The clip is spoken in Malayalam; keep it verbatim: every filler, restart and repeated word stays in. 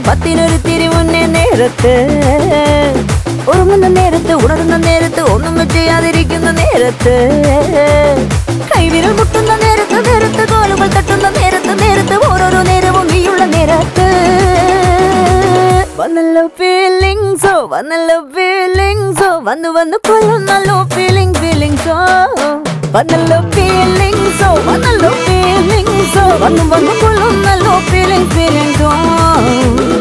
പത്തിനൊരു തിരി മുന്നേ നേരത്ത് ഉറങ്ങുന്ന നേരത്ത് ഉണരുന്ന നേരത്ത് ഒന്നും ചെയ്യാതിരിക്കുന്ന നേരത്ത് കൈവിരൽ മുട്ടുന്ന നേരത്ത് നേരത്ത് കാലുകൾ തട്ടുന്ന നേരത്ത് നേരത്ത് ഓരോരോ നേരവും നീയുള്ള നേരത്ത് വന്നല്ലോ ഫീലിങ്സോ വന്നല്ലോ ഫീലിങ്സോ വന്നു വന്നു കൊള്ളുന്നല്ലോ ഫീലിംഗ് ഫീലിങ്സോ വന്നല്ലോ ഫീലിങ്സോ വന്നല്ലോ ഫീലിങ്സോ വന്നു വന്നു കൊള്ളുന്നല്ലോ ഫീലിംഗ് ഫീലിങ്സോ